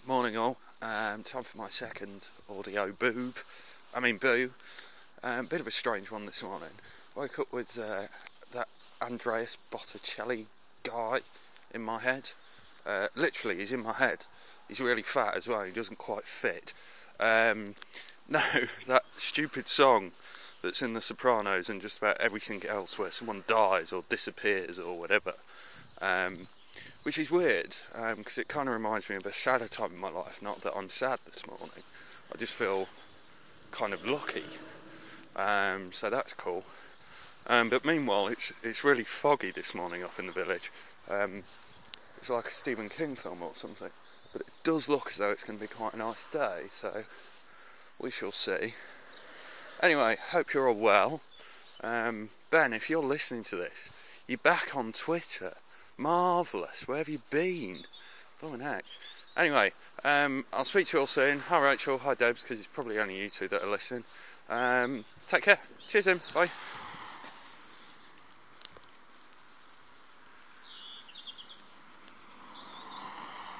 Morning all. Time for my second audio boo. Bit of a strange one this morning. Woke up with that Andreas Botticelli guy in my head. Literally, he's in my head. He's really fat as well. He doesn't quite fit. No, that stupid song that's in The Sopranos and just about everything else where someone dies or disappears or whatever. Which is weird, because it kind of reminds me of a sadder time in my life. Not that I'm sad this morning, I just feel kind of lucky, so that's cool. But meanwhile, it's really foggy this morning up in the village. It's like a Stephen King film or something, but it does look as though it's going to be quite a nice day, so we shall see. Anyway, hope you're all well. Ben, if you're listening to this, you're back on Twitter. Marvellous. Where have you been? Blooming heck. Anyway, I'll speak to you all soon. Hi Rachel, hi Debs, because it's probably only you two that are listening. Take care. Cheers then. Bye.